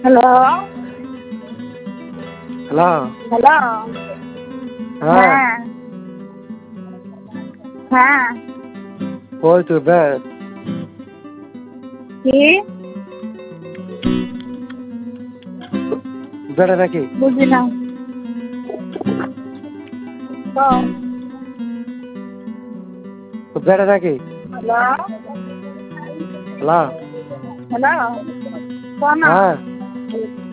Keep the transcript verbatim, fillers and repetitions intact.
hello hello hello হ্যাঁ হ্যাঁ হ্যাঁ কই তুই বে কি বেটা নাকি বুঝি না তো বেটা নাকি হ্যালো হ্যালো হ্যালো কোন হ্যাঁ